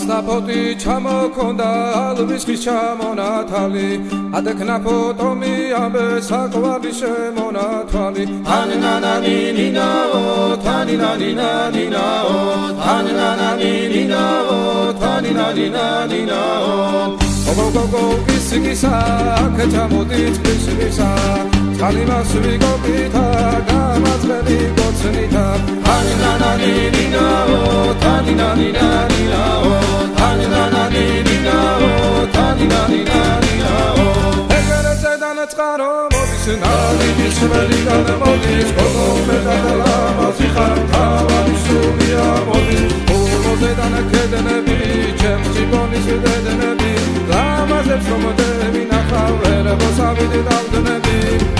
ასნაფოთი ჩამოქონდა ალვისხის ჩამონათალი ადექნაფო ტომი ამბე საყვარლის შემონათვალი თანინანანინინაო თანინანინანინაო თანინანანინინაო თანინანინანინაო გოგოგოგო კისკისა ქეჩამოდი წყლისისა წყალიმას ვიგოგითა გამაძღები გოცნითა თანინანანინინაო თანინანინანინაო თანინანანინინაო თანინანინანინაო ეგერეზე დანაწყარო მოდის ნალიდის ველიდან მოდის გოგომედალა მოზიხარ თავარი სულია მოდის ულმოზე დანაკედნები ჩემს ჯიბონის დედნები ლამაზებს რომ დები ნახავ ვერებოს ავიდი დავდნები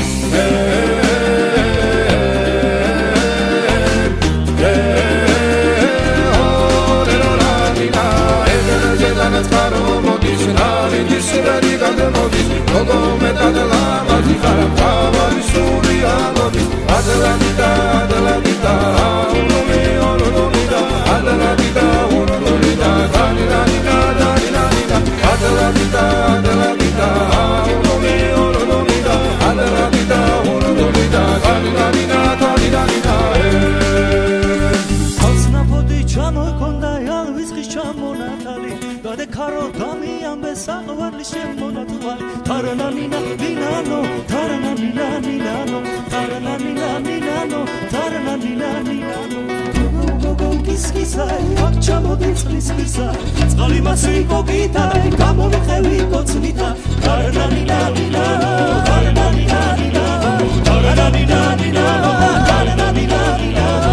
წყარო მოდის ნალიდის ველიდან მოდის გოგომედალა მოზიხარ თავარი სულია მოდის ადლადიდა ადლადიდა ურუმი ურუმიდა ადლადიდა ურუმიდა დანინანინა დანინანინა ადლადიდა ადლადიდა ურუმი ურუმიდა ადლადიდა ურუმიდა დანინანინა დანინანინა ასნაფოთი ჩამოქონდა ალვისხის ჩამონათალი გადეკარო დამი ამბე საყვარლის შემონათვალი თარანანინა ნინანო თარანანინა ნინანო თარანანინა ნინანო თარანანინა ნინანო გოგოგოგო კისკისა აქ ჩამოდი წყლისისა წყალი მასი გოგითა გამომხევი გოცნითა თარანანინა ნინანო თარანანინა ნინანო თარანანინა ნინანო თარანანინა ნინანო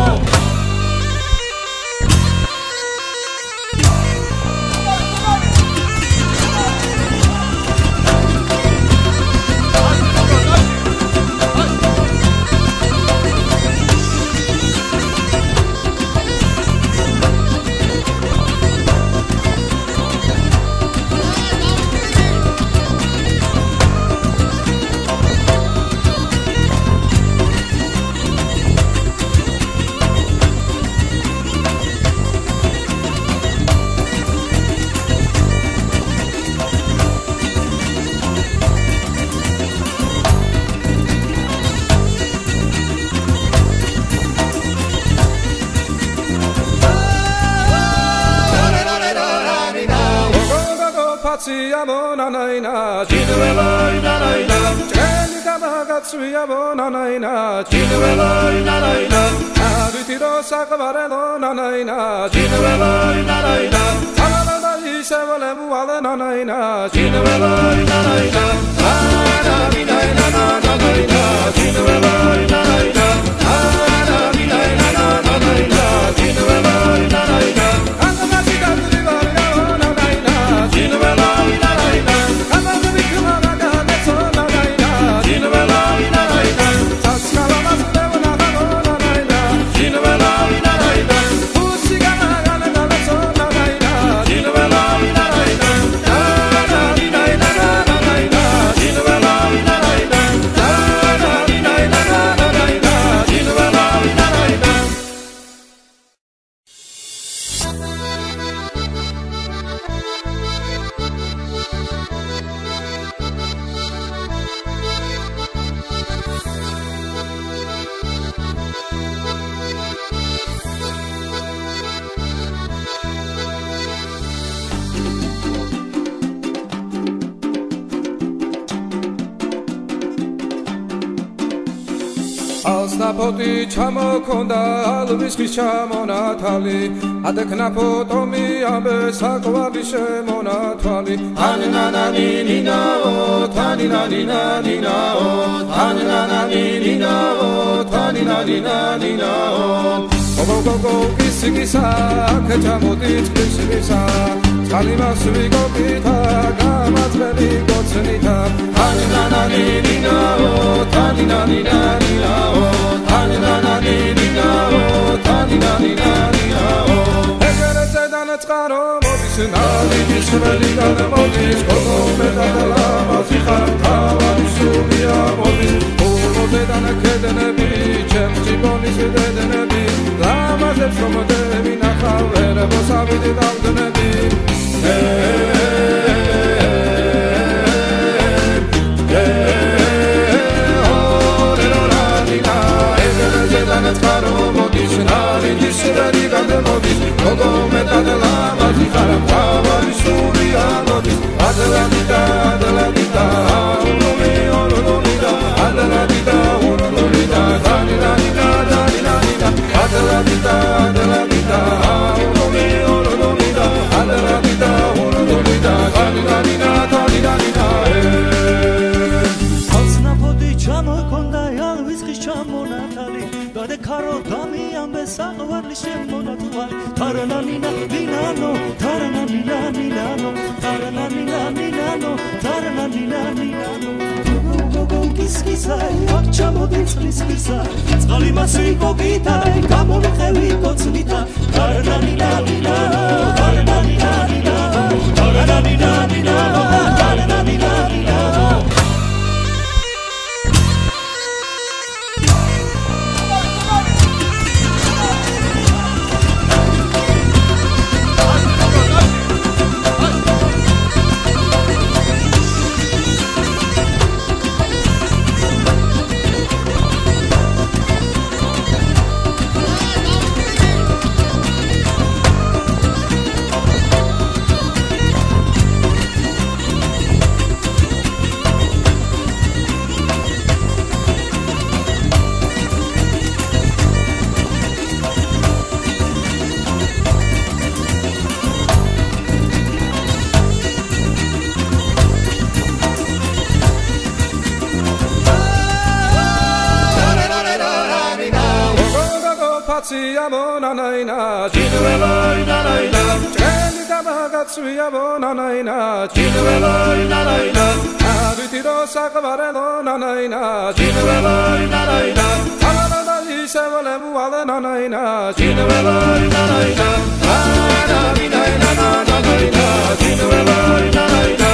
Nanaina, Chinuela, Nanaina, Chanitamagatsuya, Nanaina, Chinuela, Nanaina, Aditiro Sakavarelo, Nanaina, Chinuela, Nanaina, Tanana Isavalebu, Nanaina, Chinuela, Nanaina, Nanaina, Nanaina, Chinuela, Nanaina, Nanaina, Nanaina, Chinuela, Nanaina, ასნაფოთი ჩამოქონდა ალვისხის ჩამონათალი ადექნაფო ტომი ამბე საყვარლის შემონათვალი თანინანანინინაო თანინანინანინაო თანინანანინინაო თანინანინანინაო გოგოგოგო კისკისა ქეჩამოდი წყლისისა წყალიმას ვიგოგითა გამაძღები გოცნითა თანინანანინინაო თანინანინანინაო თანინანანინინაო თანინანინანინაო ეგერეზე დანაწყარო მოდის ნალიდის ველიდან მოდის გოგომედალა მოზიხარ თავარი სულია მოდის ულმოზე დანაკედნები ჩემს ჯიბონის დედნები ლამაზებს რომ დები ნახავ ვერებოს ავიდი დავდნები საყვარლის შემონათვალ თარანანინა ნინანო თარანანინა ნინანო თარანანინა ნინანო თარანანინა ნინანო კისკისაი აღჩამოდი წყლის ხისა წყალი მასი გოგითაი გამომხევი კოცნითა თარანანინა ნინანო თარანანინა ნინანო თარანანინა ნინანო თარანანინა ნინანო Nanaina, Chinueloi Nanaina, Chenitamagatsuya Nanaina, Chinueloi Nanaina, Aditiro Sakavarelo Nanaina, Chinueloi Nanaina, Alana Isavale Nanaina, Chinueloi Nanaina, Nanaina, Nanaina, Chinueloi Nanaina.